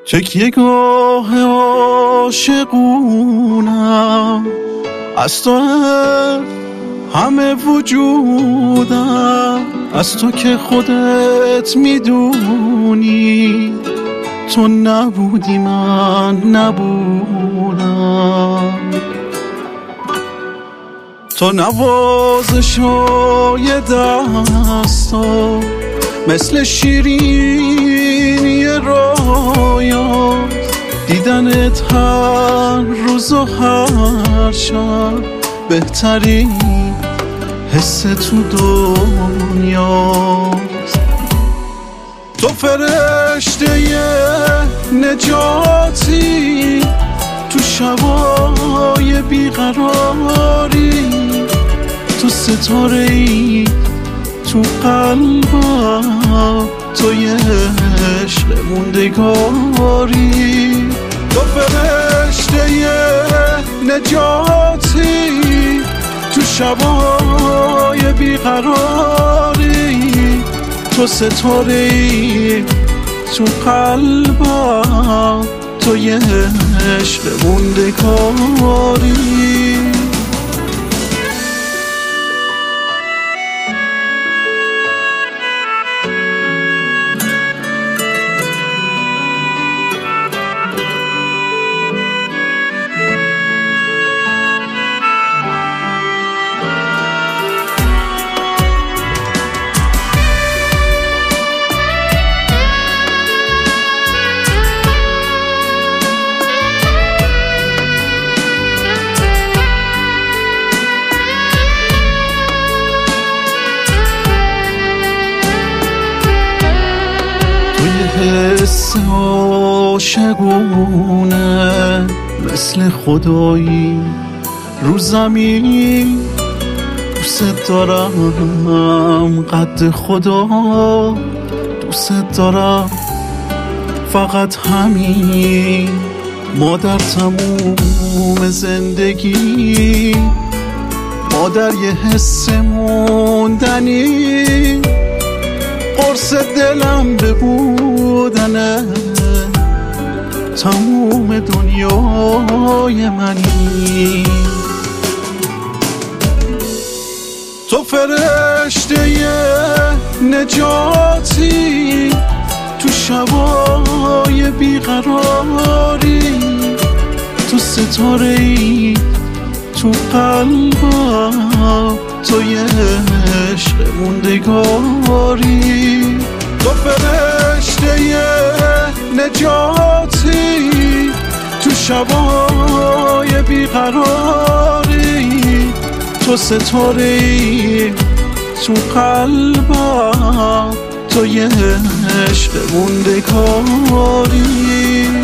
تکیه‌گاه عاشقونم از تو همه وجودم، از تو که خودت میدونی تو نبودی من نبودم. تو نوازشای دستا مثل شیرینی رویاست، دیدنت هر روز و هر شب بهترین حس تو دنیاست. تو فرشته نجاتی تو شبای بیقراری، تو ستاره‌ای تو قلبم، تو یه عشق موندگاری. تو فرشته نجاتی تو شبای بیقراری، تو ستاره‌ای تو قلبم، تو یه عشق موندگاری. حس عاشقونه مثل خدایی رو زمین، دوست دارم قد خدا، دوست دارم فقط همین. مادر تموم زندگی، مادر یه حس موندنی، قرص دلم ببودنه، تموم دنیای منی. تو فرشته نجاتی تو شبای بیقراری، تو ستاره‌ای تو قلبم، تو یه عشق موندگاری. تو فرشته نجاتی تو شبای بیقراری، تو ستاره‌ای تو قلبم، تو یه عشق موندگاری.